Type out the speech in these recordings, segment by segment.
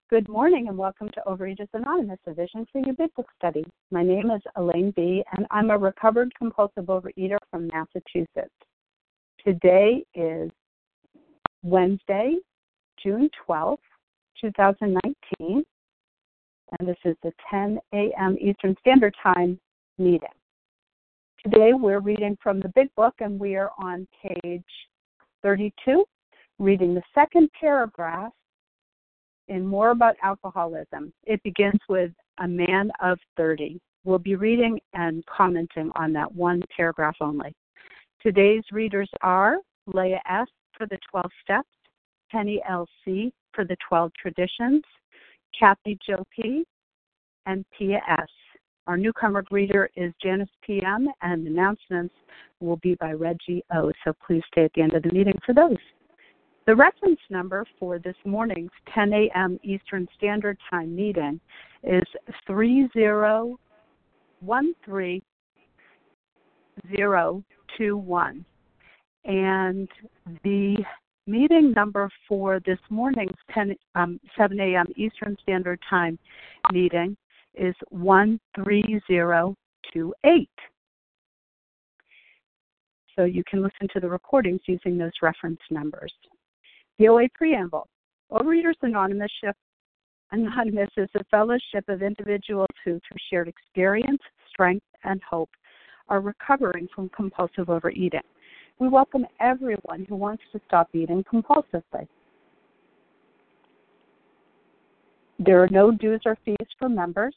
Good morning and welcome to Overeaters Anonymous, a Vision for You Big Book Study. My name is Elaine B. and I'm a recovered compulsive overeater from Massachusetts. Today is Wednesday, June 12th, 2019, and this is the 10 a.m. Eastern Standard Time meeting. Today we're reading from the Big Book and we are on page 32, reading the second paragraph in More About Alcoholism. It begins with a man of 30. We'll be reading and commenting on that one paragraph only. Today's readers are Leah S. for the 12 Steps, Penny L.C. for the 12 Traditions, Kathy Jo P., and Pia S. Our newcomer reader is Janice P.M., and announcements will be by Reggie O., so please stay at the end of the meeting for those. The reference number for this morning's 10 a.m. Eastern Standard Time meeting is 3013021. And the meeting number for this morning's 7 a.m. Eastern Standard Time meeting is 13028. So you can listen to the recordings using those reference numbers. The OA Preamble. Overeaters Anonymous is a fellowship of individuals who, through shared experience, strength, and hope, are recovering from compulsive overeating. We welcome everyone who wants to stop eating compulsively. There are no dues or fees for members.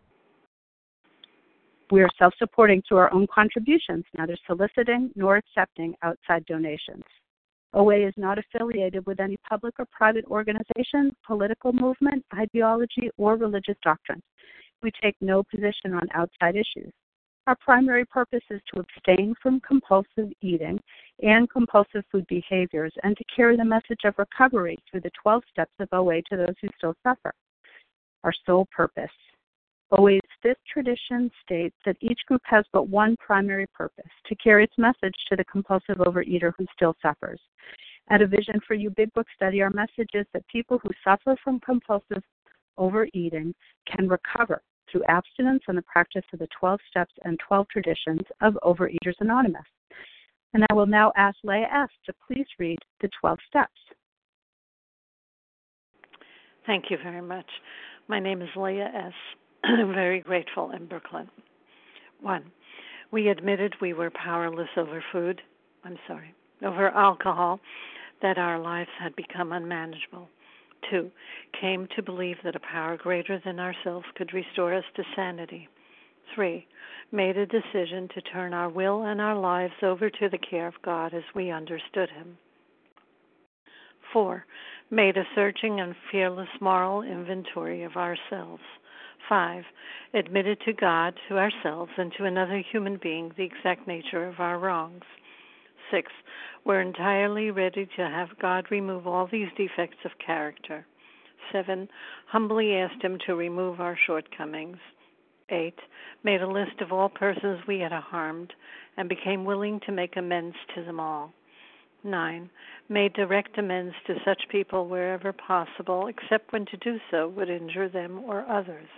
We are self-supporting through our own contributions, neither soliciting nor accepting outside donations. OA is not affiliated with any public or private organization, political movement, ideology, or religious doctrine. We take no position on outside issues. Our primary purpose is to abstain from compulsive eating and compulsive food behaviors and to carry the message of recovery through the 12 steps of OA to those who still suffer. Our sole purpose. OA's fifth tradition states that each group has but one primary purpose, to carry its message to the compulsive overeater who still suffers. At a Vision for You Big Book Study, our message is that people who suffer from compulsive overeating can recover through abstinence and the practice of the 12 steps and 12 traditions of Overeaters Anonymous. And I will now ask Leah S. to please read the 12 steps. Thank you very much. My name is Leah S. I'm very grateful in Brooklyn. 1. We admitted we were powerless over over alcohol, that our lives had become unmanageable. 2. Came to believe that a power greater than ourselves could restore us to sanity. 3. Made a decision to turn our will and our lives over to the care of God as we understood Him. 4. Made a searching and fearless moral inventory of ourselves. 5. Admitted to God, to ourselves, and to another human being the exact nature of our wrongs. 6. We're entirely ready to have God remove all these defects of character. 7. Humbly asked Him to remove our shortcomings. 8. Made a list of all persons we had harmed and became willing to make amends to them all. 9. Made direct amends to such people wherever possible, except when to do so would injure them or others.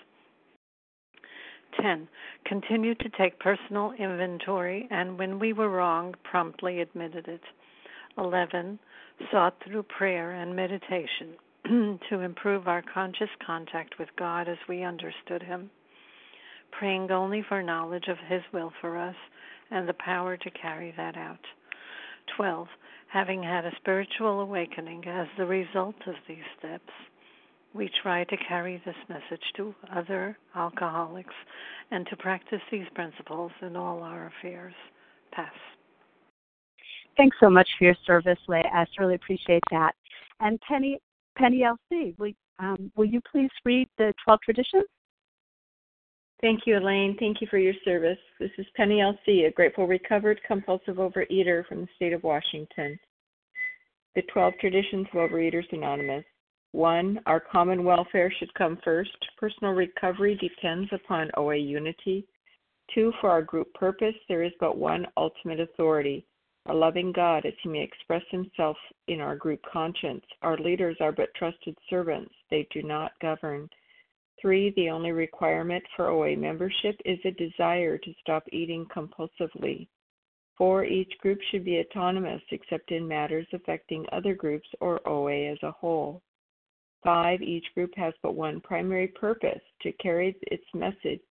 10. Continued to take personal inventory and when we were wrong, promptly admitted it. 11. Sought through prayer and meditation to improve our conscious contact with God as we understood Him, praying only for knowledge of His will for us and the power to carry that out. 12. Having had a spiritual awakening as the result of these steps, we try to carry this message to other alcoholics and to practice these principles in all our affairs. Pass. Thanks so much for your service, Leah. I really appreciate that. And Penny L.C., will you please read the 12 traditions? Thank you, Elaine. Thank you for your service. This is Penny L.C., a grateful recovered compulsive overeater from the state of Washington. The 12 traditions of Overeaters Anonymous. 1. Our common welfare should come first. Personal recovery depends upon OA unity. 2. For our group purpose, there is but one ultimate authority, a loving God as he may express himself in our group conscience. Our leaders are but trusted servants. They do not govern. 3, the only requirement for OA membership is a desire to stop eating compulsively. 4, each group should be autonomous except in matters affecting other groups or OA as a whole. 5, each group has but one primary purpose, to carry its message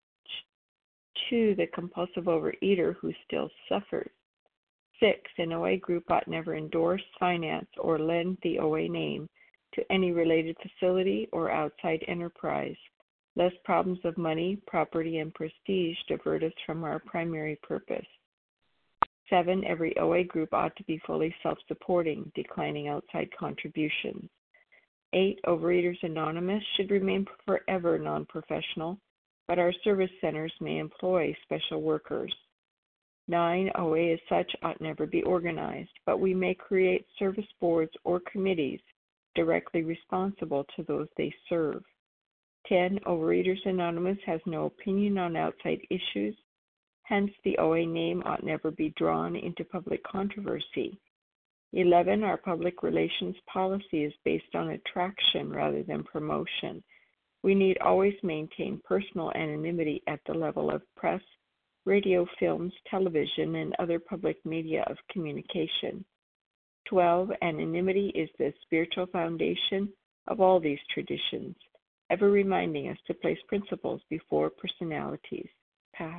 to the compulsive overeater who still suffers. 6, an OA group ought never endorse, finance, or lend the OA name to any related facility or outside enterprise, lest problems of money, property, and prestige divert us from our primary purpose. 7, every OA group ought to be fully self-supporting, declining outside contributions. 8, Overeaters Anonymous should remain forever non-professional, but our service centers may employ special workers. 9, OA as such ought never be organized, but we may create service boards or committees directly responsible to those they serve. 10, Overeaters Anonymous has no opinion on outside issues, hence the OA name ought never be drawn into public controversy. 11, our public relations policy is based on attraction rather than promotion. We need always maintain personal anonymity at the level of press, radio, films, television, and other public media of communication. 12, anonymity is the spiritual foundation of all these traditions, ever reminding us to place principles before personalities. Pass.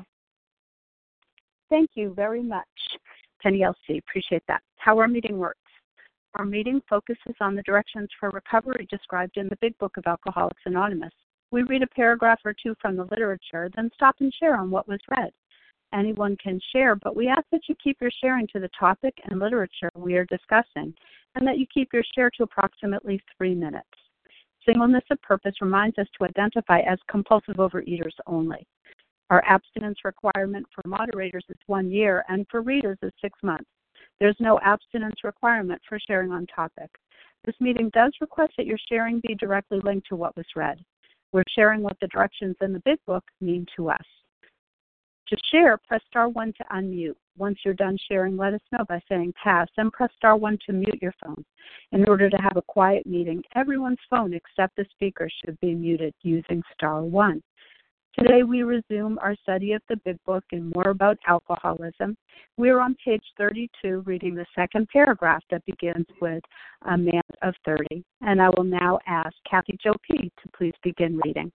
Thank you very much, Penny LC. Appreciate that. How our meeting works. Our meeting focuses on the directions for recovery described in the Big Book of Alcoholics Anonymous. We read a paragraph or two from the literature, then stop and share on what was read. Anyone can share, but we ask that you keep your sharing to the topic and literature we are discussing, and that you keep your share to approximately 3 minutes. Singleness of purpose reminds us to identify as compulsive overeaters only. Our abstinence requirement for moderators is 1 year, and for readers is 6 months. There's no abstinence requirement for sharing on topic. This meeting does request that your sharing be directly linked to what was read. We're sharing what the directions in the Big Book mean to us. To share, press star 1 to unmute. Once you're done sharing, let us know by saying pass, then press star 1 to mute your phone. In order to have a quiet meeting, everyone's phone except the speaker should be muted using star 1. Today we resume our study of the Big Book and more about alcoholism. We're on page 32, reading the second paragraph that begins with a man of 30. And I will now ask Kathy Jo P. to please begin reading.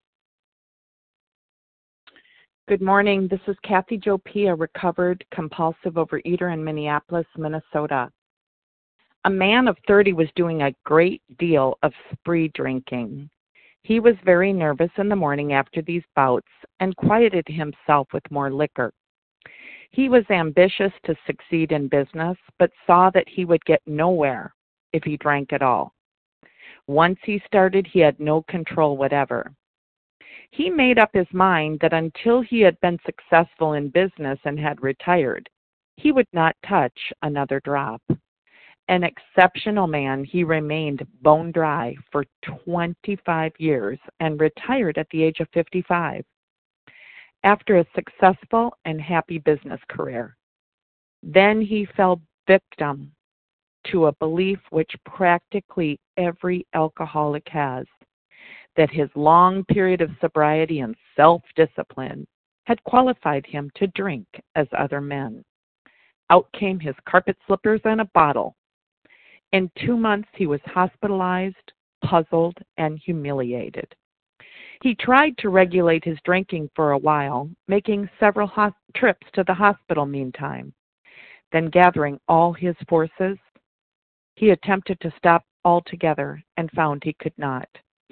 Good morning. This is Kathy Jo P., a recovered compulsive overeater in Minneapolis, Minnesota. A man of 30 was doing a great deal of spree drinking. He was very nervous in the morning after these bouts and quieted himself with more liquor. He was ambitious to succeed in business, but saw that he would get nowhere if he drank at all. Once he started, he had no control whatever. He made up his mind that until he had been successful in business and had retired, he would not touch another drop. An exceptional man, he remained bone dry for 25 years and retired at the age of 55 after a successful and happy business career. Then he fell victim to a belief which practically every alcoholic has, that his long period of sobriety and self-discipline had qualified him to drink as other men. Out came his carpet slippers and a bottle. In 2 months, he was hospitalized, puzzled, and humiliated. He tried to regulate his drinking for a while, making several trips to the hospital meantime. Then, gathering all his forces, he attempted to stop altogether and found he could not.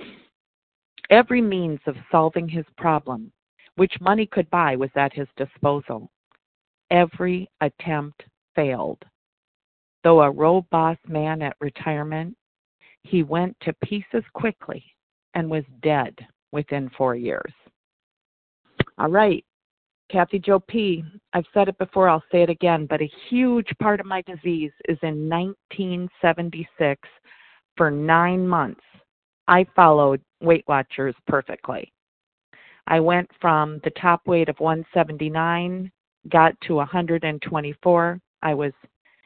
Every means of solving his problem, which money could buy, was at his disposal. Every attempt failed. Though a robust man at retirement, he went to pieces quickly and was dead within 4 years. All right, Kathy Jo P., I've said it before, I'll say it again, but a huge part of my disease is in 1976. For 9 months, I followed Weight Watchers perfectly. I went from the top weight of 179, got to 124. I was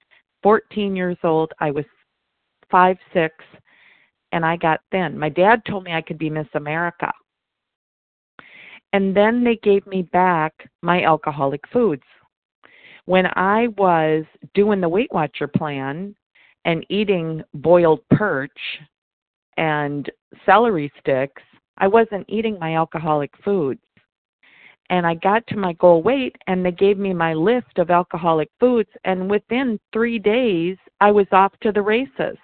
14 years old. I was 5'6", and I got thin. My dad told me I could be Miss America. And then they gave me back my alcoholic foods. When I was doing the Weight Watcher plan and eating boiled perch and celery sticks, I wasn't eating my alcoholic foods. And I got to my goal weight, and they gave me my list of alcoholic foods, and within 3 days, I was off to the races.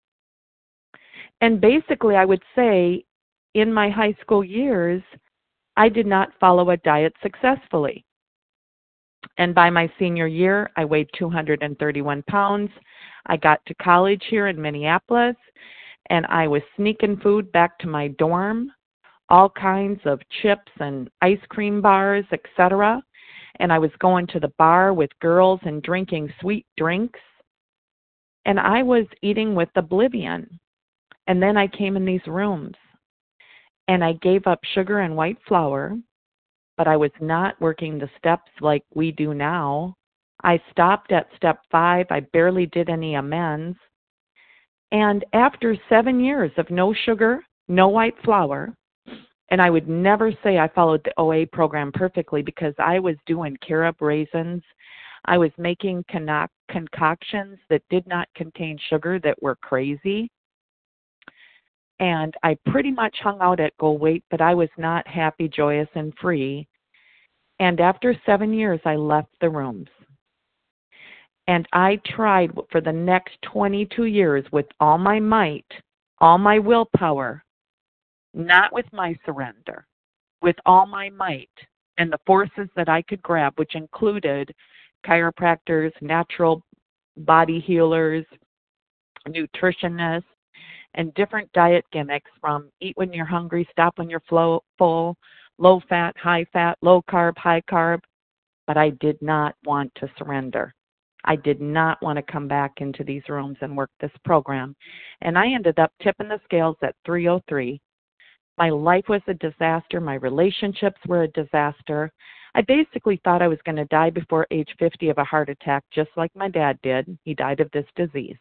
And basically, I would say, in my high school years, I did not follow a diet successfully. And by my senior year, I weighed 231 pounds. I got to college here in Minneapolis, and I was sneaking food back to my dorm, all kinds of chips and ice cream bars, etc. And I was going to the bar with girls and drinking sweet drinks. And I was eating with oblivion. And then I came in these rooms, and I gave up sugar and white flour, but I was not working the steps like we do now. I stopped at step 5. I barely did any amends. And after 7 years of no sugar, no white flour, and I would never say I followed the OA program perfectly because I was doing carob raisins. I was making concoctions that did not contain sugar that were crazy. And I pretty much hung out at goal weight, but I was not happy, joyous, and free. And after 7 years, I left the rooms. And I tried for the next 22 years with all my might, all my willpower, not with my surrender, with all my might and the forces that I could grab, which included chiropractors, natural body healers, nutritionists, and different diet gimmicks from eat when you're hungry, stop when you're full, low fat, high fat, low carb, high carb. But I did not want to surrender. I did not want to come back into these rooms and work this program. And I ended up tipping the scales at 303. My life was a disaster. My relationships were a disaster. I basically thought I was going to die before age 50 of a heart attack, just like my dad did. He died of this disease.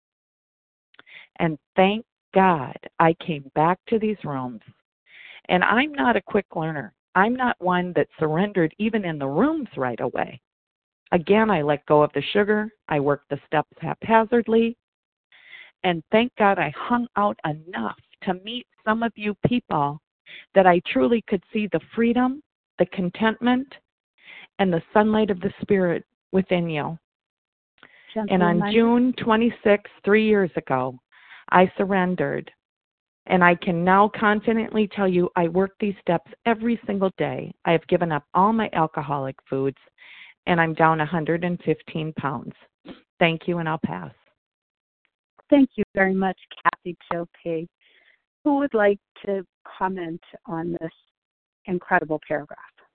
And thank God I came back to these rooms. And I'm not a quick learner. I'm not one that surrendered even in the rooms right away. Again, I let go of the sugar. I worked the steps haphazardly. And thank God I hung out enough to meet some of you people that I truly could see the freedom, the contentment, and the sunlight of the Spirit within you. And on June 26, 3 years ago, I surrendered. And I can now confidently tell you I work these steps every single day. I have given up all my alcoholic foods, and I'm down 115 pounds. Thank you, and I'll pass. Thank you very much, Kathy Jo P. Who would like to comment on this incredible paragraph?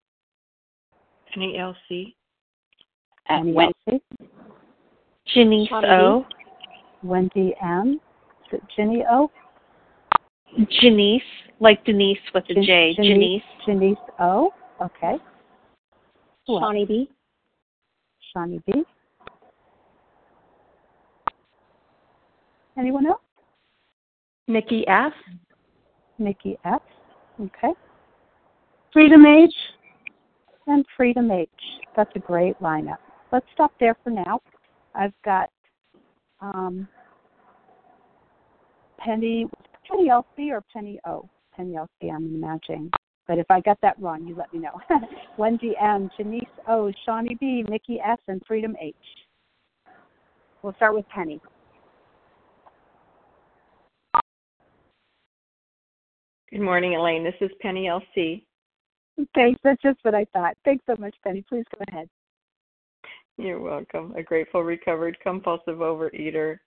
Penny L.C. Wendy. Janice O. Wendy M. Is it Ginny O? Janice, like Denise with a J. Janice. Janice O. Okay. Shawnee B. Shawnee B. Anyone else? Nikki F. Nikki F. Okay. Freedom H. And Freedom H. That's a great lineup. Let's stop there for now. I've got Penny LC or Penny O? Penny LC, I'm imagining. But if I got that wrong, you let me know. Wendy M, Janice O, Shawnee B, Nikki S, and Freedom H. We'll start with Penny. Good morning, Elaine. This is Penny L.C. Thanks. That's just what I thought. Thanks so much, Penny. Please go ahead. You're welcome. A grateful, recovered, compulsive overeater.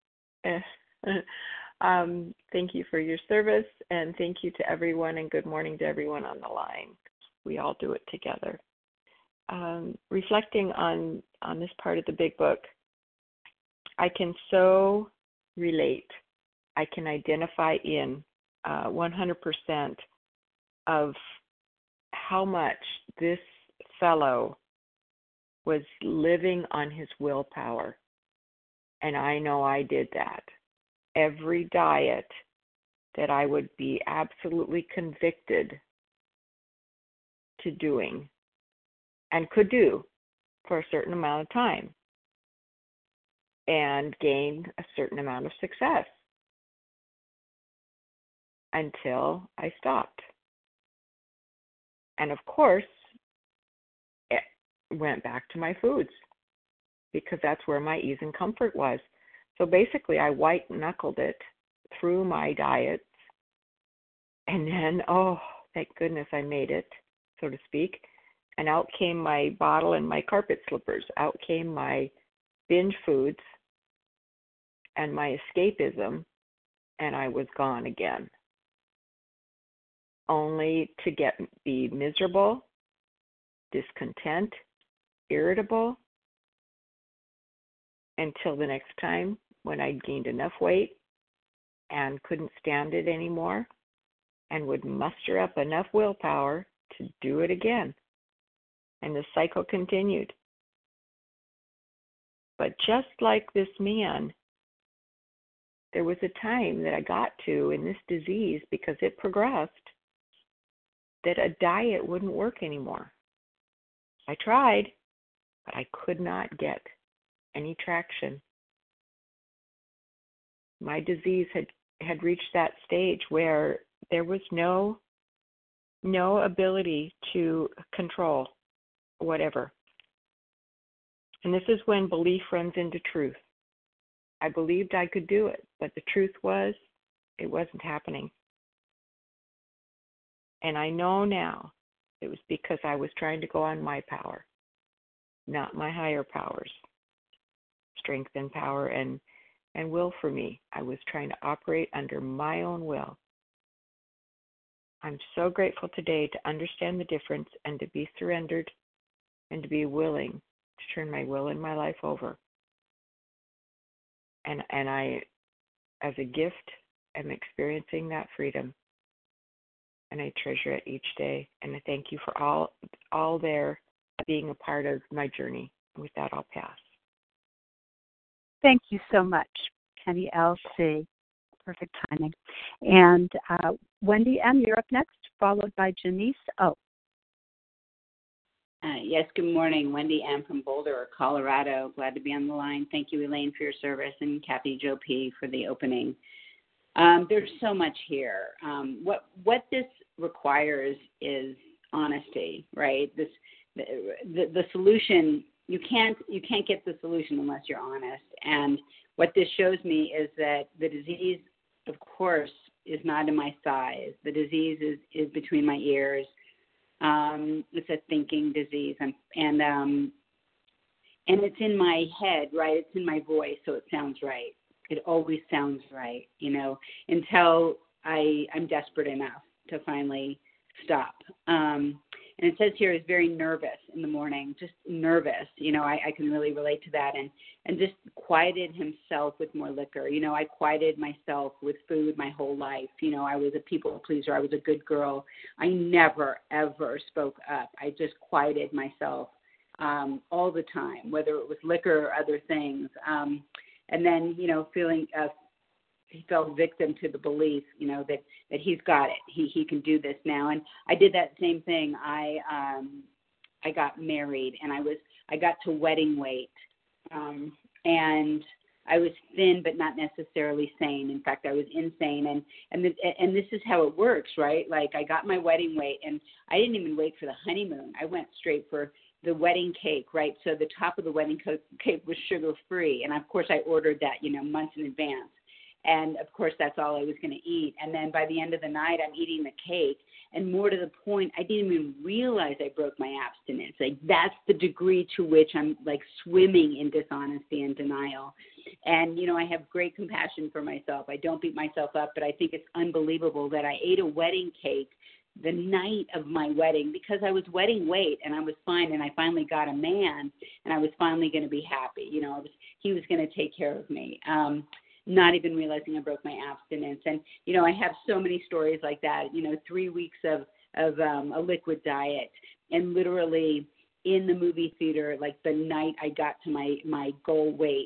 Thank you for your service, and thank you to everyone, and good morning to everyone on the line. We all do it together. Reflecting on this part of the big book, I can so relate. I can identify in 100% of how much this fellow was living on his willpower. And I know I did that. Every diet that I would be absolutely convicted to doing and could do for a certain amount of time and gain a certain amount of success until I stopped. And of course, it went back to my foods because that's where my ease and comfort was. So basically, I white-knuckled it through my diets. And then, oh, thank goodness I made it, so to speak. And out came my bottle and my carpet slippers. Out came my binge foods and my escapism, and I was gone again. Only to be miserable, discontent, irritable, until the next time when I'd gained enough weight and couldn't stand it anymore and would muster up enough willpower to do it again. And the cycle continued. But just like this man, there was a time that I got to in this disease, because it progressed, that a diet wouldn't work anymore. I tried, but I could not get any traction. My disease had reached that stage where there was no ability to control whatever. And this is when belief runs into truth. I believed I could do it, but the truth was, it wasn't happening. And I know now it was because I was trying to go on my power, not my higher powers, strength and power and will for me. I was trying to operate under my own will. I'm so grateful today to understand the difference and to be surrendered and to be willing to turn my will and my life over. And I, as a gift, am experiencing that freedom. And I treasure it each day. And I thank you for all there being a part of my journey. With that, I'll pass. Thank you so much, Penny L.C. Perfect timing. And Wendy M., you're up next, followed by Janice O. Yes, good morning. Wendy M. from Boulder, Colorado. Glad to be on the line. Thank you, Elaine, for your service, and Kathy Jo P. for the opening. There's so much here. What this requires is honesty, right? The solution, you can't get the solution unless you're honest. And what this shows me is that the disease, of course, is not in my thighs. The disease is between my ears. It's a thinking disease, and it's in my head, right? It's in my voice, so it sounds right. It always sounds right, until I'm desperate enough to finally stop. And it says here is very nervous in the morning, just nervous. I can really relate to that, and just quieted himself with more liquor. I quieted myself with food my whole life. I was a people pleaser. I was a good girl. I never, ever spoke up. I just quieted myself all the time, whether it was liquor or other things. And then, feeling he fell victim to the belief, that he's got it. He can do this now. And I did that same thing. I got married, and I got to wedding weight, and I was thin but not necessarily sane. In fact, I was insane. And this is how it works, right? Like, I got my wedding weight, and I didn't even wait for the honeymoon. I went straight for the wedding cake, right? So the top of the wedding cake was sugar-free. And, of course, I ordered that, months in advance. And, of course, that's all I was going to eat. And then by the end of the night, I'm eating the cake. And more to the point, I didn't even realize I broke my abstinence. Like, that's the degree to which I'm, like, swimming in dishonesty and denial. And, I have great compassion for myself. I don't beat myself up, but I think it's unbelievable that I ate a wedding cake the night of my wedding because I was wedding weight and I was fine, and I finally got a man, and I was finally going to be happy. He was going to take care of me. Not even realizing I broke my abstinence. And, I have so many stories like that, 3 weeks of a liquid diet, and literally in the movie theater, like the night I got to my goal weight,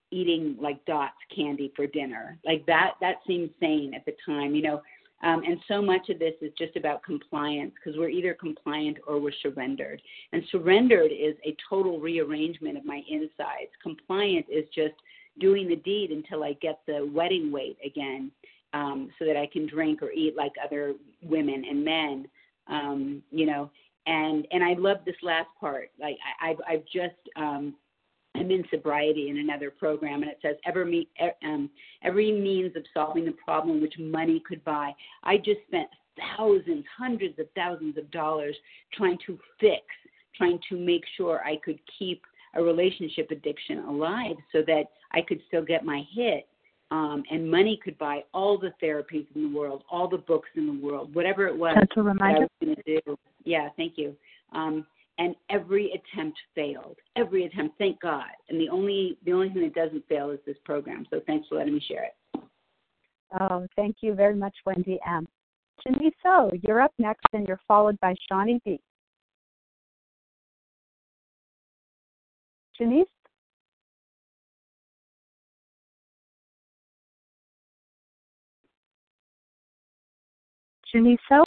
eating like Dots candy for dinner. Like that seemed sane at the time, you know. And so much of this is just about compliance, because we're either compliant or we're surrendered. And surrendered is a total rearrangement of my insides. Compliant is just doing the deed until I get the wedding weight again, so that I can drink or eat like other women and men, you know. And I love this last part. Like I've just I'm in sobriety in another program, and it says every means of solving the problem which money could buy. I just spent thousands, hundreds of thousands of dollars trying to make sure I could keep a relationship addiction alive so that I could still get my hit. And money could buy all the therapies in the world, all the books in the world, whatever it was Gentle reminder. that I was going to do. Yeah, thank you. And every attempt failed. Every attempt, thank God. And the only thing that doesn't fail is this program. So thanks for letting me share it. Oh, thank you very much, Wendy M. Janice O., you're up next, and you're followed by Shawnee B. Janice? Janice O.?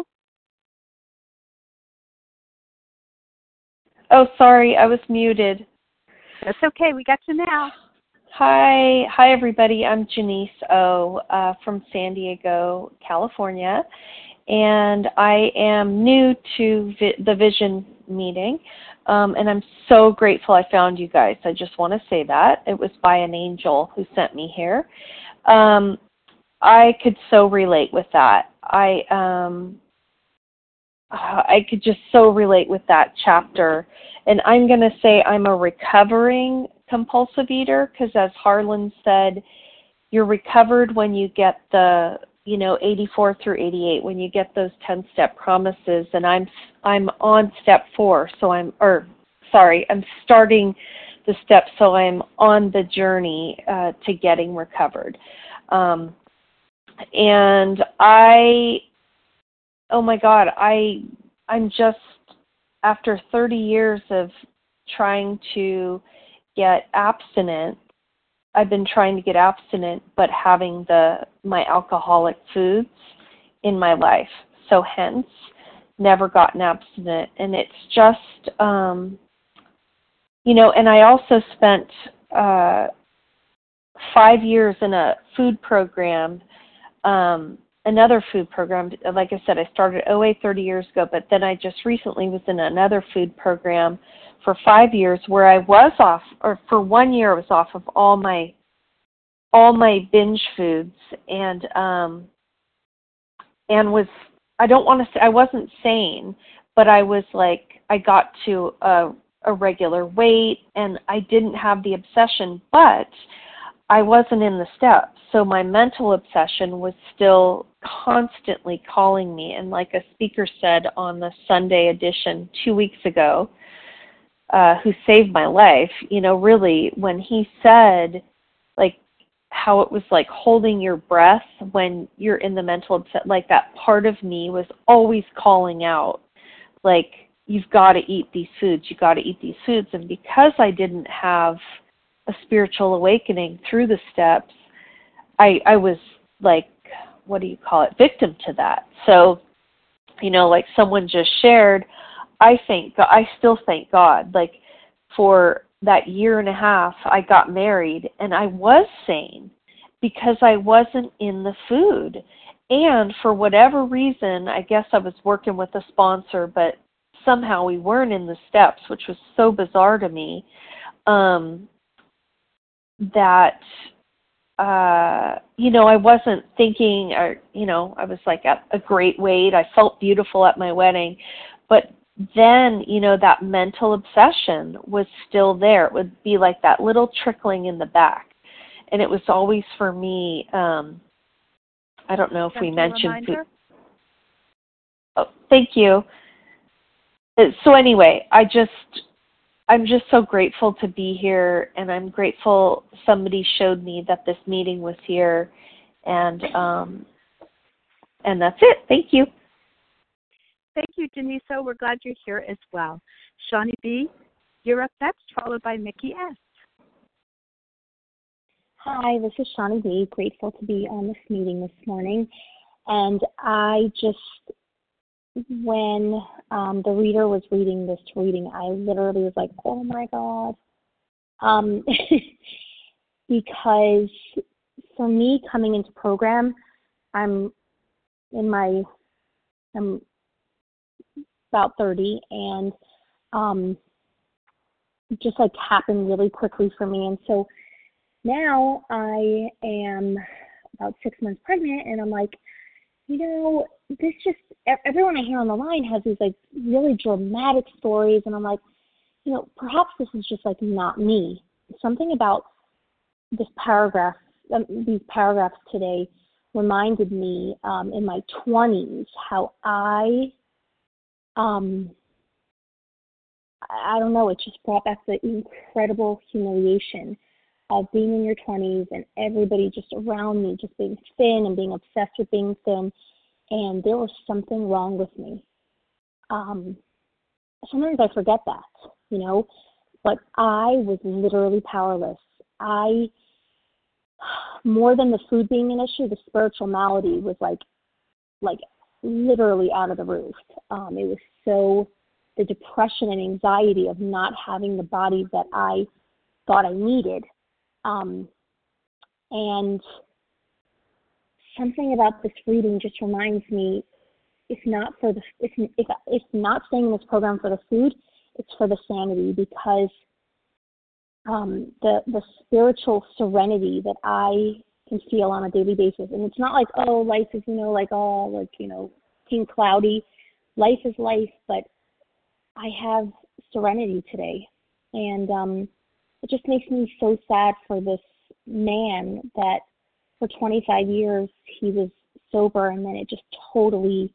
Oh, sorry, I was muted. That's okay. We got you now. Hi, everybody. I'm Janice O. From San Diego, California, and I am new to the Vision meeting, and I'm so grateful I found you guys. I just want to say that. It was by an angel who sent me here. I could so relate with that. I could just so relate with that chapter. And I'm going to say I'm a recovering compulsive eater, because as Harlan said, you're recovered when you get the, 84 through 88, when you get those 10-step promises. And I'm on step 4, so I'm starting the steps, so I'm on the journey to getting recovered. And oh my God, I'm just, after 30 years of trying to get abstinent, I've been trying to get abstinent, but having my alcoholic foods in my life. So hence, never gotten abstinent. And it's just, and I also spent 5 years in a food program, another food program. Like I said, I started OA 30 years ago, but then I just recently was in another food program for 5 years where I was off, or for 1 year I was off of all my binge foods, and was, I don't want to say I wasn't sane, but I was like, I got to a regular weight, and I didn't have the obsession, but I wasn't in the steps. So my mental obsession was still constantly calling me. And like a speaker said on the Sunday edition 2 weeks ago, who saved my life, really, when he said, like, how it was like holding your breath when you're in the mental obsession, like that part of me was always calling out, like, you've got to eat these foods, you got to eat these foods. And because I didn't have a spiritual awakening through the steps, I was like, what do you call it, victim to that. So, like someone just shared, I still thank God, like, for that year and a half I got married and I was sane because I wasn't in the food. And for whatever reason, I guess I was working with a sponsor, but somehow we weren't in the steps, which was so bizarre to me, that I wasn't thinking, or, I was like at a great weight. I felt beautiful at my wedding. But then, that mental obsession was still there. It would be like that little trickling in the back. And it was always for me, I don't know if we mentioned food. Oh, thank you. So anyway, I'm just so grateful to be here, and I'm grateful somebody showed me that this meeting was here, and that's it. Thank you. Thank you, Janisa. We're glad you're here as well. Shawnee B., you're up next, followed by Mickey S. Hi, this is Shawnee B. Grateful to be on this meeting this morning. And I just, when the reader was reading this reading, I literally was like, oh my God. Because for me coming into program, I'm about 30, and just like happened really quickly for me. And so now I am about 6 months pregnant, and I'm like, this just, everyone I hear on the line has these like really dramatic stories, and I'm like, perhaps this is just like not me. Something about this paragraph, these paragraphs today reminded me in my 20s how I don't know, it just brought back the incredible humiliation of being in your 20s and everybody just around me just being thin and being obsessed with being thin, and there was something wrong with me. Sometimes I forget that, but I was literally powerless. More than the food being an issue, the spiritual malady was like literally out of the roof. It was so, the depression and anxiety of not having the body that I thought I needed. And something about this reading just reminds me, if not staying in this program for the food, it's for the sanity, because the spiritual serenity that I can feel on a daily basis. And it's not like, life is, being cloudy. Life is life, but I have serenity today. And it just makes me so sad for this man that for 25 years he was sober, and then it just totally,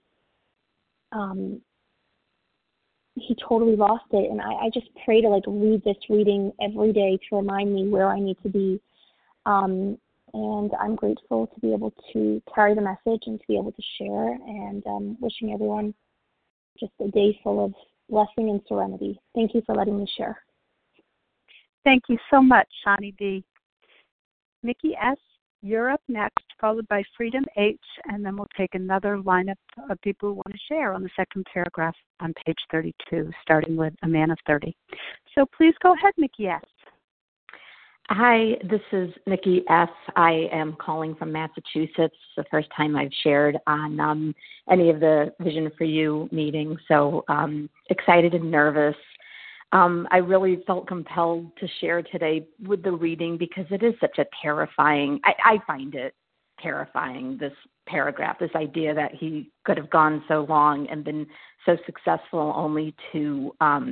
he totally lost it. And I just pray to read this reading every day to remind me where I need to be. And I'm grateful to be able to carry the message and to be able to share, and wishing everyone just a day full of blessing and serenity. Thank you for letting me share. Thank you so much, Shawnee B. Nikki S., you're up next, followed by Freedom H., and then we'll take another lineup of people who want to share on the second paragraph on page 32, starting with a man of 30. So please go ahead, Nikki S. Hi, this is Nikki F. I am calling from Massachusetts. It's the first time I've shared on any of the Vision for You meetings, so excited and nervous. I really felt compelled to share today with the reading because it is such a terrifying, I find it terrifying, this paragraph, this idea that he could have gone so long and been so successful only to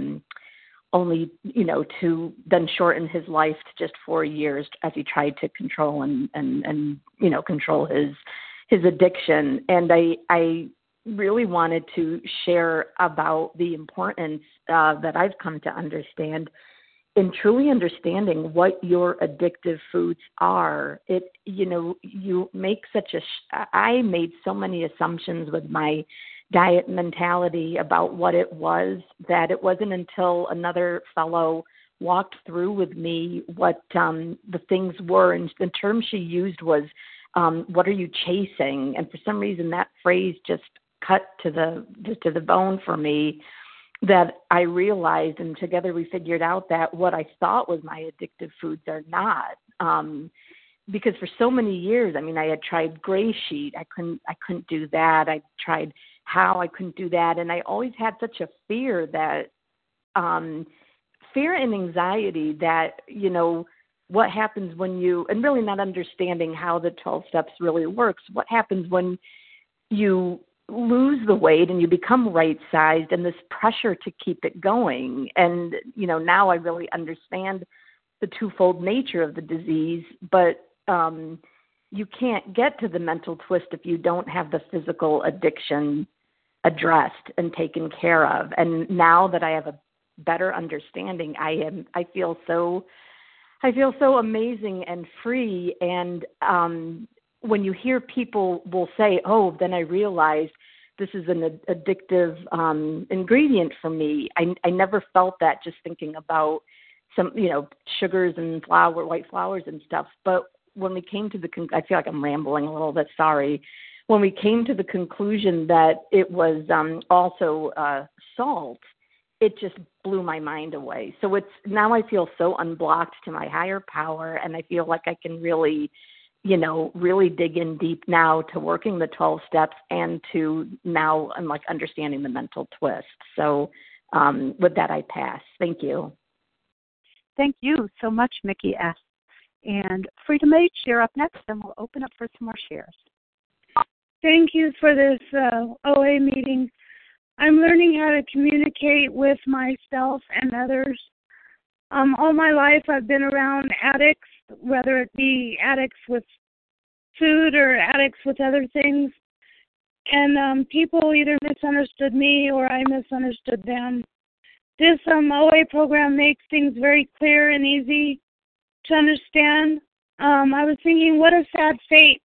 then shorten his life to just 4 years as he tried to control and control his addiction. And I really wanted to share about the importance that I've come to understand in truly understanding what your addictive foods are. You make I made so many assumptions with my diet mentality about what it was, that it wasn't until another fellow walked through with me what the things were, and the term she used was, what are you chasing? And for some reason that phrase just cut to the bone for me, that I realized, and together we figured out that what I thought was my addictive foods are not. Because for so many years, I had tried Gray Sheet. I couldn't do that. I tried How. I couldn't do that. And I always had such a fear that, fear and anxiety that, what happens when you, and really not understanding how the 12 steps really works, what happens when you lose the weight and you become right-sized, and this pressure to keep it going. And, now I really understand the twofold nature of the disease, but you can't get to the mental twist if you don't have the physical addiction addressed and taken care of. And now that I have a better understanding, I feel so amazing and free. And when you hear people will say, oh, then I realized this is an addictive ingredient for me. I never felt that, just thinking about some, sugars and white flours and stuff. But when we came to I feel like I'm rambling a little bit, sorry. When we came to the conclusion that it was also salt, it just blew my mind away. So now I feel so unblocked to my higher power, and I feel like I can really, really dig in deep now to working the 12 steps, and to now I'm like understanding the mental twist. So with that, I pass. Thank you. Thank you so much, Mickey S. And Freedom H, you're up next, and we'll open up for some more shares. Thank you for this OA meeting. I'm learning how to communicate with myself and others. All my life I've been around addicts, whether it be addicts with food or addicts with other things. And people either misunderstood me or I misunderstood them. This OA program makes things very clear and easy to understand. I was thinking, what a sad fate.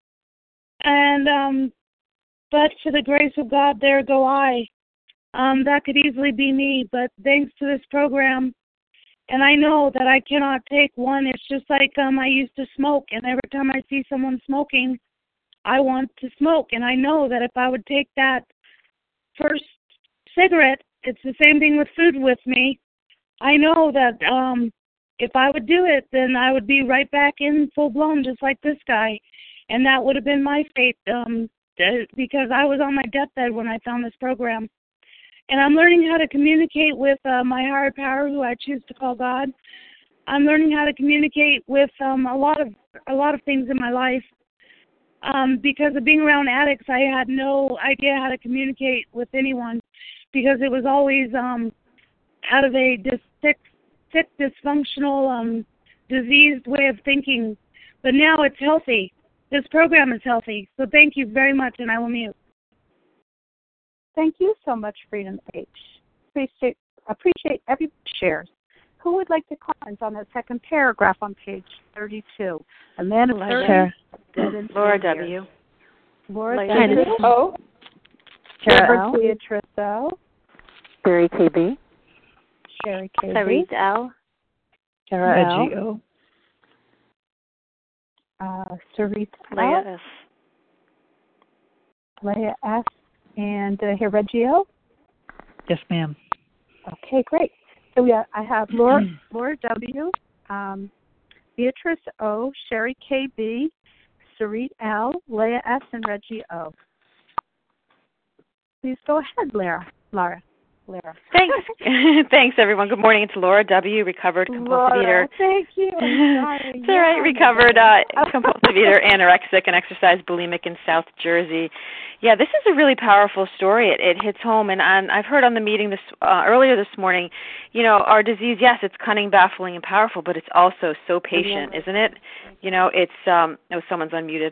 And but to the grace of God, there go I. That could easily be me, but thanks to this program, and I know that I cannot take one. It's just like I used to smoke, and every time I see someone smoking, I want to smoke. And I know that if I would take that first cigarette, it's the same thing with food with me. I know that if I would do it, then I would be right back in full blown, just like this guy. And that would have been my fate because I was on my deathbed when I found this program. And I'm learning how to communicate with my higher power, who I choose to call God. I'm learning how to communicate with a lot of things in my life. Because of being around addicts, I had no idea how to communicate with anyone, because it was always out of a sick, dysfunctional, diseased way of thinking. But now it's healthy. This program is healthy. So thank you very much, and I will mute. Thank you so much, Freedom H. Appreciate every shares. Who would like to comment on the second paragraph on page 32? A man of 30, dead in Laura 10 W. years. Laura W. O. Tara L. Beatrice O. Sherry KB. Sherry KB. Sarit L. Tara L. Sarit L. Leah S. Leah S. And Regio? Yes, ma'am. Okay, great. So I have Laura W., Beatrice O., Sherry KB, Sarit L., Leah S., and Reggie O. Please go ahead, Laura. Thanks. Thanks, everyone. Good morning. It's Laura W., recovered compulsive eater. Thank you. I'm sorry. It's all right. Recovered compulsive eater, anorexic, and exercise bulimic in South Jersey. Yeah, this is a really powerful story. It hits home, and I've heard on the meeting earlier this morning, our disease, yes, it's cunning, baffling, and powerful, but it's also so patient, isn't it? It's someone's unmuted.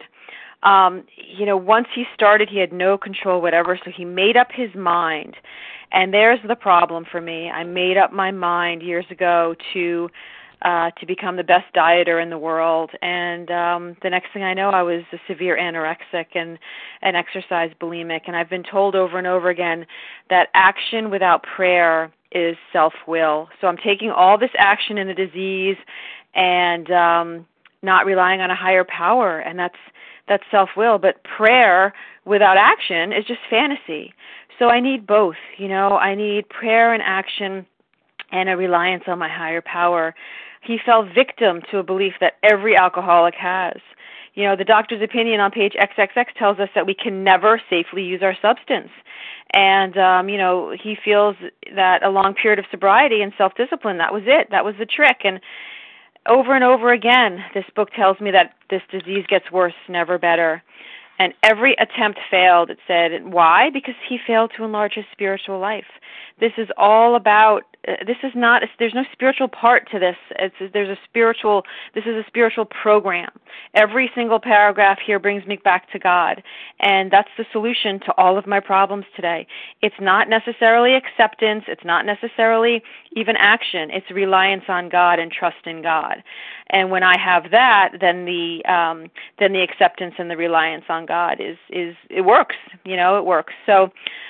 Once he started, he had no control whatever, so he made up his mind. And there's the problem for me. I made up my mind years ago to become the best dieter in the world. And the next thing I know, I was a severe anorexic and an exercise bulimic. And I've been told over and over again that action without prayer is self-will. So I'm taking all this action in the disease and not relying on a higher power, and that's self-will. But prayer without action is just fantasy. So I need both, I need prayer and action and a reliance on my higher power. He fell victim to a belief that every alcoholic has. The doctor's opinion on page XXX tells us that we can never safely use our substance. And, he feels that a long period of sobriety and self-discipline, that was it. That was the trick. And over again, this book tells me that this disease gets worse, never better. And every attempt failed, it said. Why? Because he failed to enlarge his spiritual life. This is all about, there's no spiritual part to this. This is a spiritual program. Every single paragraph here brings me back to God. And that's the solution to all of my problems today. It's not necessarily acceptance. It's not necessarily even action. It's reliance on God and trust in God. And when I have that, then the acceptance and the reliance on God it works. It works. So,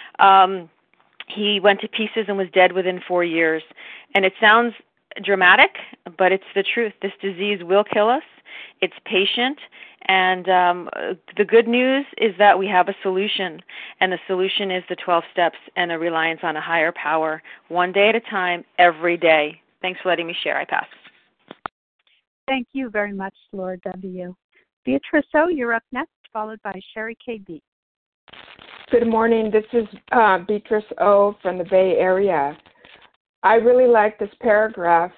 he went to pieces and was dead within 4 years. And it sounds dramatic, but it's the truth. This disease will kill us. It's patient, and the good news is that we have a solution, and the solution is the 12 steps and a reliance on a higher power, one day at a time, every day. Thanks for letting me share. I pass. Thank you very much, Laura W. Beatrice O., you're up next, followed by Sherry KB. Good morning. This is Beatrice O. from the Bay Area. I really like this paragraph,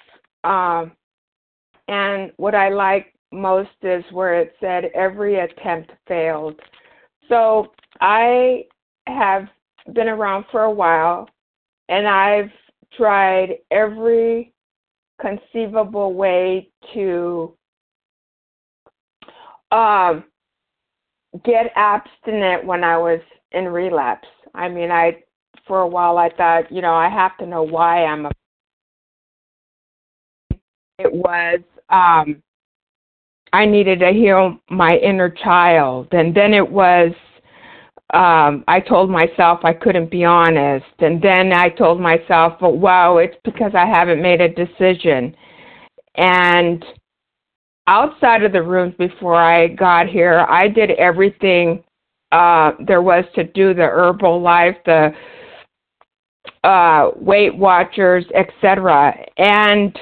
and what I like most is where it said every attempt failed. So I have been around for a while, and I've tried every conceivable way to get abstinent when I was in relapse. I mean, for a while I thought, I have to know why I'm it was I needed to heal my inner child, and then it was I told myself I couldn't be honest, and then I told myself, well, it's because I haven't made a decision. And outside of the rooms before I got here, I did everything there was to do, the Herbalife, the Weight Watchers, etc. And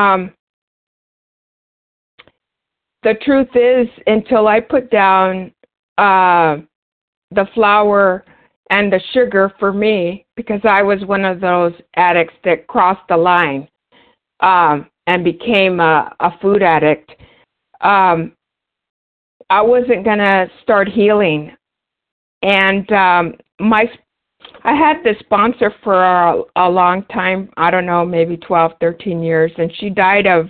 the truth is, until I put down the flour and the sugar for me, because I was one of those addicts that crossed the line and became a food addict, I wasn't going to start healing. And I had this sponsor for a long time, I don't know, maybe 12, 13 years, and she died of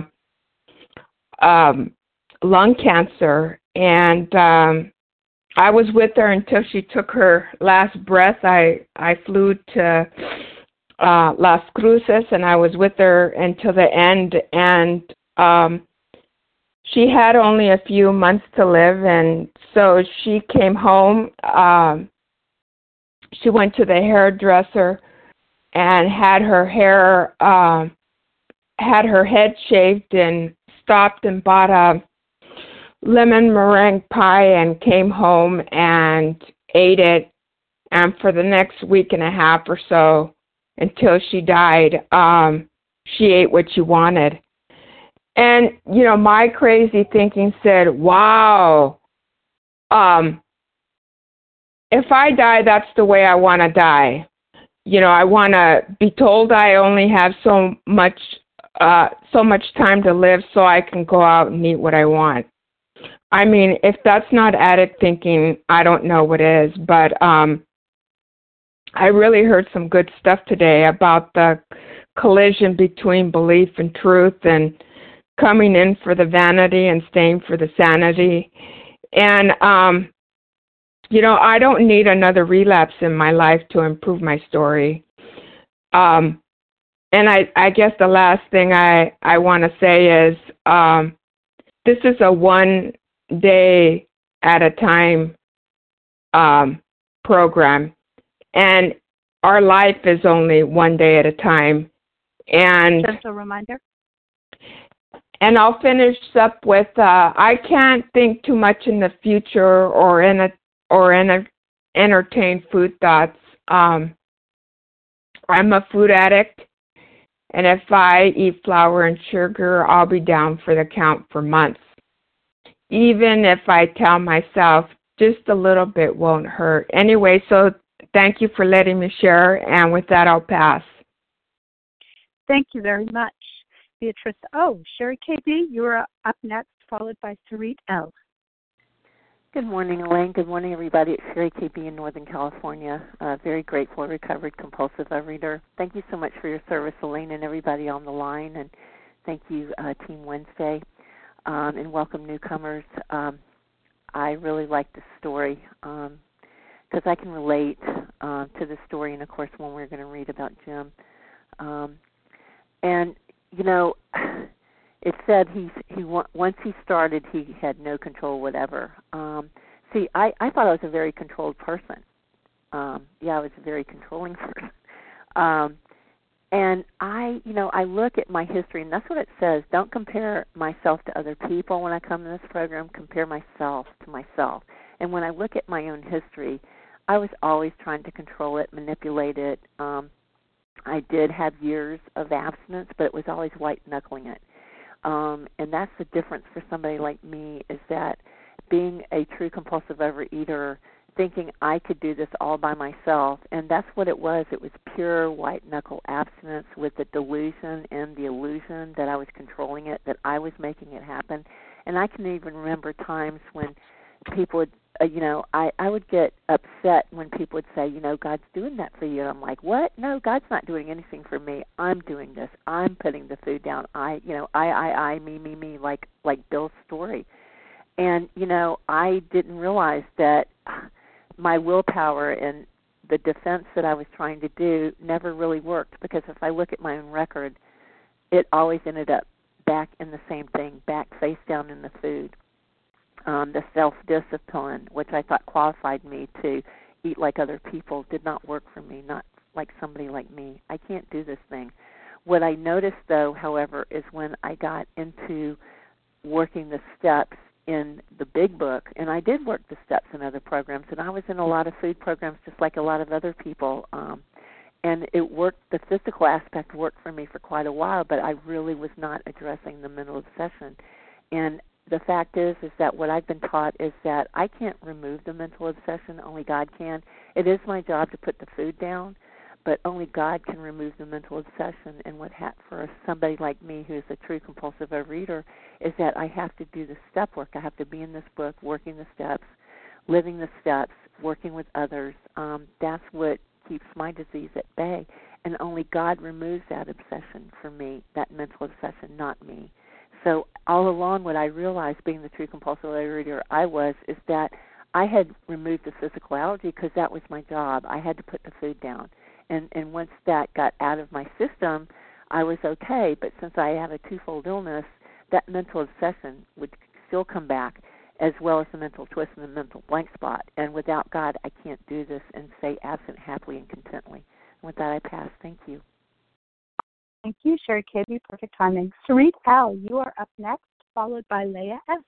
lung cancer. And I was with her until she took her last breath. I flew to Las Cruces, and I was with her until the end. And she had only a few months to live, and so she came home. She went to the hairdresser and had her head shaved, and stopped and bought a lemon meringue pie and came home and ate it. And for the next week and a half or so, until she died, she ate what she wanted. And, my crazy thinking said, wow, if I die, that's the way I want to die. I want to be told I only have so much time to live so I can go out and eat what I want. I mean, if that's not addict thinking, I don't know what is. But I really heard some good stuff today about the collision between belief and truth, and coming in for the vanity and staying for the sanity. And, I don't need another relapse in my life to improve my story. And I guess the last thing I want to say is this is a one day at a time program, and our life is only one day at a time. And gentle reminder. And I'll finish up with I can't think too much in the future or entertain food thoughts. I'm a food addict. And if I eat flour and sugar, I'll be down for the count for months. Even if I tell myself just a little bit won't hurt. Anyway, so thank you for letting me share. And with that, I'll pass. Thank you very much, Beatrice O. Sherry KB, you are up next, followed by Sarit L. Good morning, Elaine. Good morning, everybody. It's Sherry KB in Northern California. Very grateful, recovered compulsive overeater. Thank you so much for your service, Elaine, and everybody on the line. And thank you, Team Wednesday. And welcome newcomers. I really like this story because I can relate to the story, and, of course, when we're going to read about Jim. And, it said once he started, he had no control, whatever. See, I thought I was a very controlled person. I was a very controlling person. And I look at my history, and that's what it says. Don't compare myself to other people when I come to this program. Compare myself to myself. And when I look at my own history, I was always trying to control it, manipulate it. I did have years of abstinence, but it was always white-knuckling it. And that's the difference for somebody like me, is that being a true compulsive overeater, thinking I could do this all by myself, and that's what it was. It was pure white-knuckle abstinence with the delusion and the illusion that I was controlling it, that I was making it happen. And I can even remember times when people would, I would get upset when people would say, God's doing that for you. And I'm like, what? No, God's not doing anything for me. I'm doing this. I'm putting the food down. I, me, like Bill's story. And, I didn't realize that my willpower and the defense that I was trying to do never really worked, because if I look at my own record, it always ended up back in the same thing, back face down in the food. The self-discipline, which I thought qualified me to eat like other people, did not work for me, not like somebody like me. I can't do this thing. What I noticed, though, however, is when I got into working the steps in the big book, and I did work the steps in other programs, and I was in a lot of food programs just like a lot of other people, and it worked. The physical aspect worked for me for quite a while, but I really was not addressing the mental obsession. And the fact is that what I've been taught is that I can't remove the mental obsession, only God can. It is my job to put the food down, but only God can remove the mental obsession. And what for somebody like me who is a true compulsive overeater is that I have to do the step work. I have to be in this book, working the steps, living the steps, working with others. That's what keeps my disease at bay. And only God removes that obsession for me, that mental obsession, not me. So all along what I realized, being the true compulsive overeater is that I had removed the physical allergy because that was my job. I had to put the food down. And once that got out of my system, I was okay. But since I have a twofold illness, that mental obsession would still come back, as well as the mental twist and the mental blank spot. And without God, I can't do this and stay absent happily and contently. And with that, I pass. Thank you. Thank you, Sherry KB. Perfect timing. Sarit L., you are up next, followed by Leah S.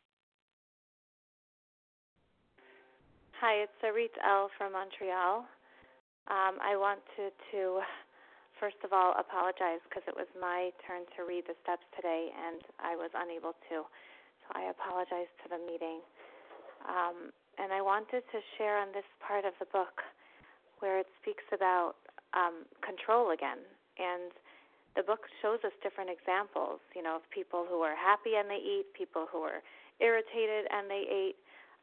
Hi, it's Sarit L. from Montreal. I wanted to, first of all, apologize because it was my turn to read the steps today, and I was unable to. So I apologize to the meeting. And I wanted to share on this part of the book where it speaks about control again. And the book shows us different examples, of people who are happy and they eat, people who are irritated and they ate,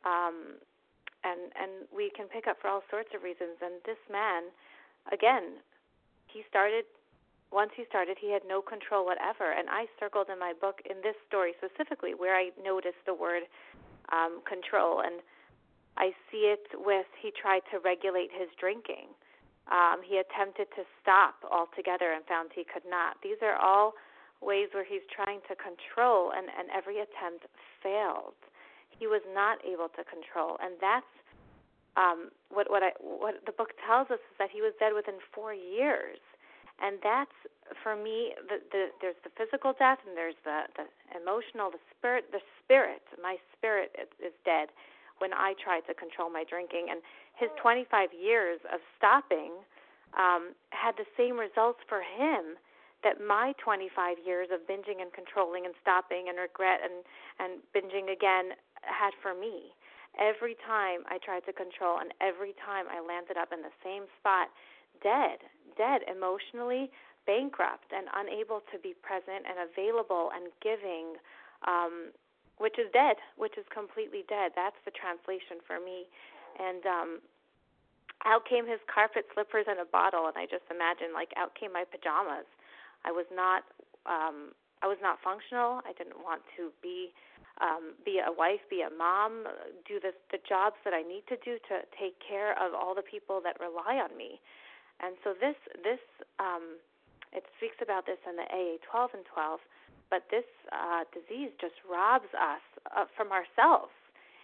and we can pick up for all sorts of reasons. And this man, again, once he started, he had no control whatever. And I circled in my book, in this story specifically, where I noticed the word control. And I see it with, he tried to regulate his drinking. He attempted to stop altogether and found he could not. These are all ways where he's trying to control, and every attempt failed. He was not able to control, and that's what the book tells us, is that he was dead within 4 years. And that's, for me, there's the physical death, and there's the emotional, the spirit. My spirit is dead when I tried to control my drinking. And his 25 years of stopping had the same results for him that my 25 years of binging and controlling and stopping and regret and binging again had for me. Every time I tried to control, and every time I landed up in the same spot, dead, emotionally bankrupt and unable to be present and available and giving, which is dead, which is completely dead. That's the translation for me. And out came his carpet slippers and a bottle, and I just imagine, out came my pajamas. I was not functional. I didn't want to be a wife, be a mom, do the jobs that I need to do to take care of all the people that rely on me. And so this it speaks about this in the AA 12 and 12, but this disease just robs us from ourselves.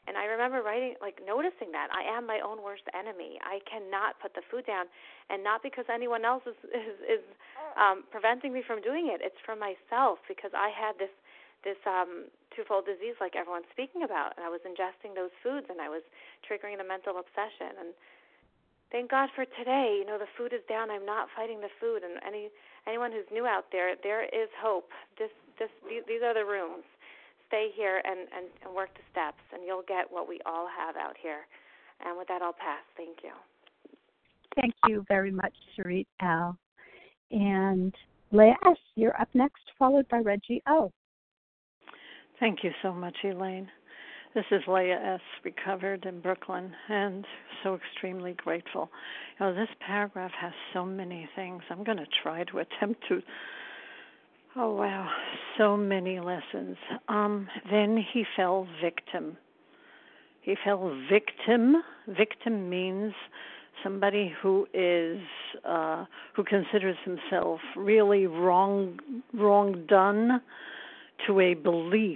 And I remember noticing that I am my own worst enemy. I cannot put the food down, and not because anyone else is preventing me from doing it. It's for myself, because I had this twofold disease like everyone's speaking about, and I was ingesting those foods, and I was triggering the mental obsession. And thank God for today. The food is down. I'm not fighting the food. And anyone who's new out there is hope. These are the rooms. Stay here and work the steps, and you'll get what we all have out here. And with that, I'll pass. Thank you. Thank you very much, Cherie L. And Leah S., you're up next, followed by Reggie O. Thank you so much, Elaine. This is Leah S., recovered in Brooklyn, and so extremely grateful. This paragraph has so many things. I'm going to try to attempt to. Oh, wow, so many lessons. Then he fell victim. He fell victim. Victim means somebody who who considers himself really wrong done to a belief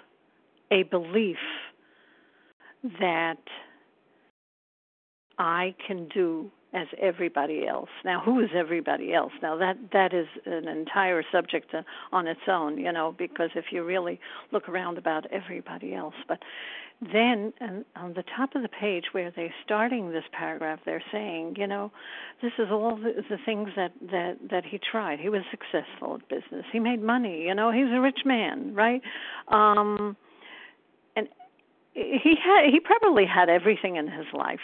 that I can do as everybody else. Now, who is everybody else? Now, that is an entire subject on its own, because if you really look around about everybody else. But then on the top of the page where they're starting this paragraph, they're saying, this is all the things that he tried. He was successful at business. He made money. He was a rich man, right? And he probably had everything in his life,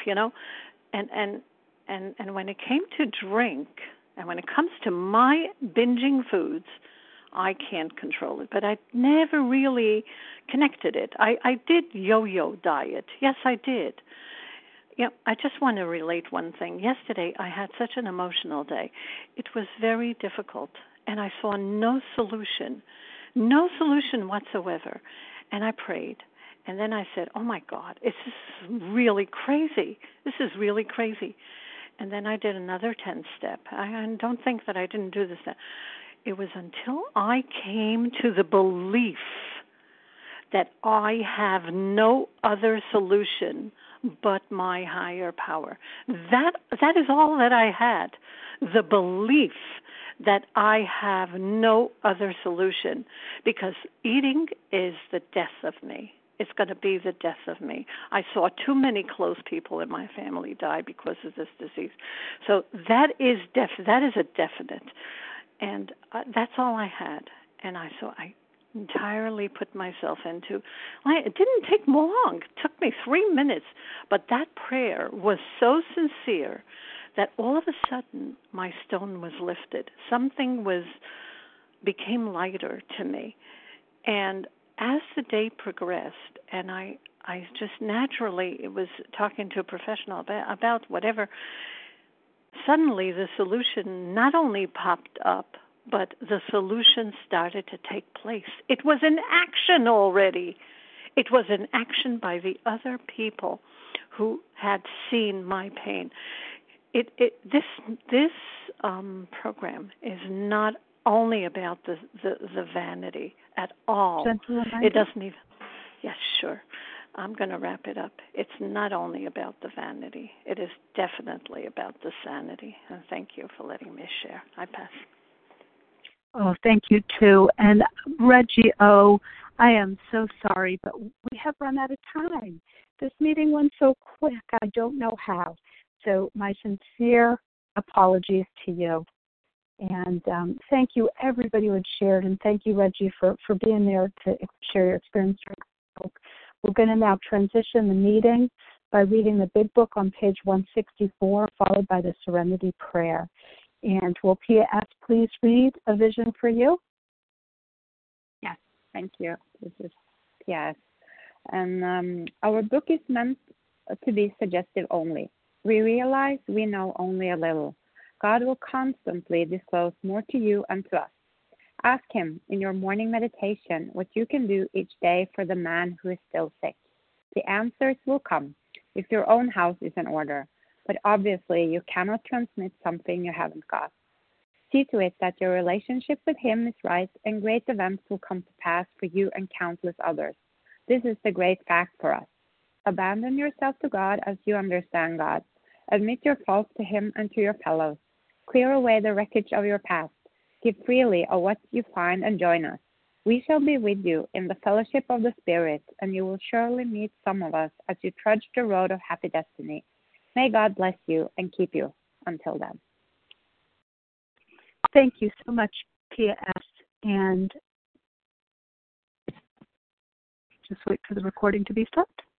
And when it came to drink, and when it comes to my binging foods, I can't control it. But I never really connected it. I did yo-yo diet. Yes, I did. I just want to relate one thing. Yesterday, I had such an emotional day. It was very difficult, and I saw no solution whatsoever. And I prayed. And then I said, oh, my God, this is really crazy. This is really crazy. And then I did another 10-step. I don't think that I didn't do this. It was until I came to the belief that I have no other solution but my higher power. That is all that I had, the belief that I have no other solution, because eating is the death of me. It's going to be the death of me. I saw too many close people in my family die because of this disease. So that is a definite. And that's all I had. And I entirely put myself into. It didn't take long. It took me 3 minutes. But that prayer was so sincere that all of a sudden my stone was lifted. Something became lighter to me. And as the day progressed, and I just naturally was talking to a professional about whatever, suddenly the solution not only popped up, but the solution started to take place. It was in action already. It was in action by the other people who had seen my pain. This program is not only about the vanity at all. It doesn't even. Yes, sure. I'm going to wrap it up. It's not only about the vanity. It is definitely about the sanity. And thank you for letting me share. I pass. Oh, thank you, too. And Reggie O., I am so sorry, but we have run out of time. This meeting went so quick, I don't know how. So my sincere apologies to you. And thank you, everybody who had shared, and thank you, Reggie, for being there to share your experience. We're going to now transition the meeting by reading the Big Book on page 164, followed by the Serenity Prayer. And will Pia S. please read A Vision for You? Yes, thank you. This is Pia S. And our book is meant to be suggestive only. We realize we know only a little. God will constantly disclose more to you and to us. Ask Him in your morning meditation what you can do each day for the man who is still sick. The answers will come if your own house is in order, but obviously you cannot transmit something you haven't got. See to it that your relationship with Him is right, and great events will come to pass for you and countless others. This is the great fact for us. Abandon yourself to God as you understand God. Admit your faults to Him and to your fellows. Clear away the wreckage of your past. Give freely of what you find and join us. We shall be with you in the fellowship of the Spirit, and you will surely meet some of us as you trudge the road of happy destiny. May God bless you and keep you until then. Thank you so much, Pia S. And just wait for the recording to be stopped.